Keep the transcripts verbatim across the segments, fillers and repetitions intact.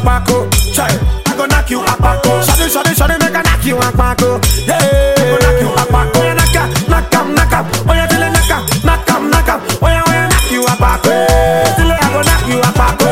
apako. Chai, I go knock you apako. Shawty, shawty, shawty, make I knock you apako. Yeah, I go knock you apako. Oh yeah, knock am, knock am, knock am. Oh yeah, till I knock am, knock am, knock am. Oh yeah, oh yeah, knock you apako. Till I go knock you apako.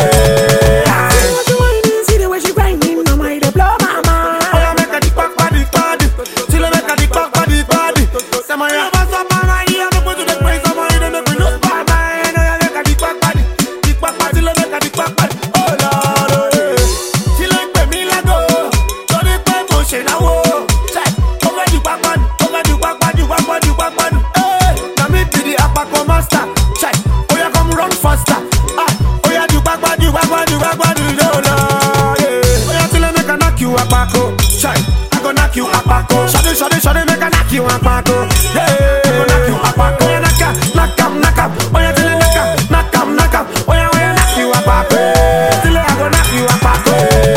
See the way she grinding, no mind, they blow my mind. Oh yeah, make a dick back body body. Till I make a dick back body body. Say my yeah, pass up my mind. Yeah, make me to the place of my head, make me lose my mind. Oh yeah, make a dick back body, dick back body, till I make a dick back body. Oh Lord, oh yeah. She like me like go. Don't it pay motion now. Check, over the back body, over the back body, back body, back body. Hey, now me to the apako master. Check, oh yeah, come run faster. Ah, oh yeah, the back body, back body, back body. Oh Lord, yeah. Oh yeah, till I make a knock you apako. Check, I go knock you apako. Shawty, shawty, shawty, make a knock you apako. Yeah, I go knock you apako. Oh yeah, knock am, knock am, knock am. Oh yeah, till I knock am, knock am, knock am. Oh yeah, oh yeah, knock you apako. Till I go knock you apako.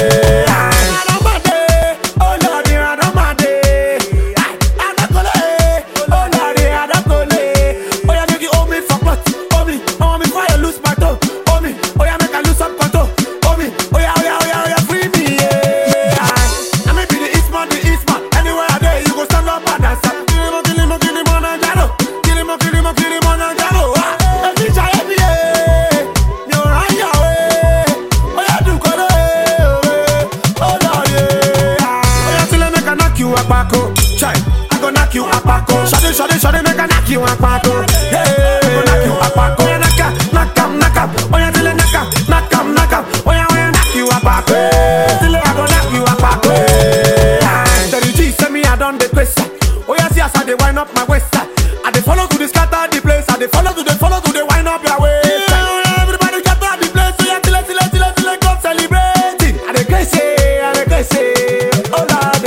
I don't mind it. Oh Lord, I don't mind it. I don't go lay. Oh Lord, I don't go lay. Oh yeah, make you hold me for what? Hold me, hold me before you lose my toe. Hold me, oh yeah, make I lose some control. Hold me, oh yeah, oh yeah, oh yeah, oh yeah, free me. Yeah. I may be the Eastman, the Eastman. Anywhere I go, you go stand up and dance. Kill him, kill him, kill him on a jalo. Kill him, kill him, kill him on a jalo. Ah, every child, every day. You're on your way. Oh yeah, do go away. Oh Lord, yeah. Oh yeah, till I make a knock you apako. Chai, I go knock you apako. Shawty, shawty, shawty, make a knock you apako. Yeah, I go knock you apako. Oh yeah, knock am, knock am, knock am. Oh yeah, till I knock am, knock am, knock am. Oh yeah, oh yeah, knock you apako. Till I go knock you apako. Thirty G send me I done the quest. Oh yeah, see as I dey wind up my waist. I dey follow to the scatter the place. I dey follow to the follow to the wind up your waist. Everybody scatter the place. So yeah, till I, till I, till I, till I come celebrating. I dey crazy, I dey crazy. Oh Lord,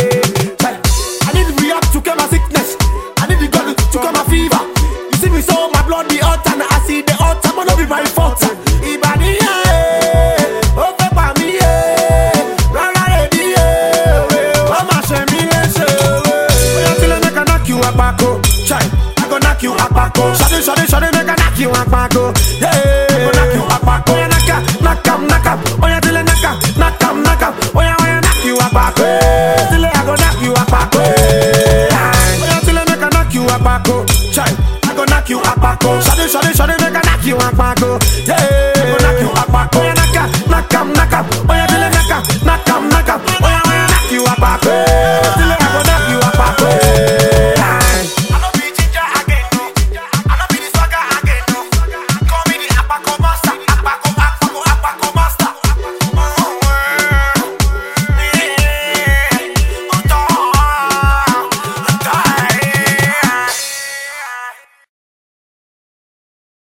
I need rehab to cure my sickness. I need the God to cure my fever. You see me so my blood the hot and I see the hot. I'm gonna be my fault. Ibadi yeah, oh papa me yeah, rara ready yeah, oh my shemi yeah. Oh yeah, till I make a knock you apako. Chai, I go knock you apako. Shawty, shawty, shawty, make a knock you apako. Yeah, I go knock you apako. Oh yeah, knock am, knock am, knock am. Oh yeah, till I knock am, knock am, knock am. Oh yeah, oh yeah, knock you apako. Till I go knock you apako. Oh yeah, till I make a knock you apako. Chai, I go knock you apako. Shawty, shawty, shawty, make a knock you apako. Yeah, I go knock you apako. Oh yeah, knock am, knock am, knock am. Oh yeah, till I knock am, knock am, knock am. Oh yeah, oh yeah, knock you apako. Till I go knock you apako.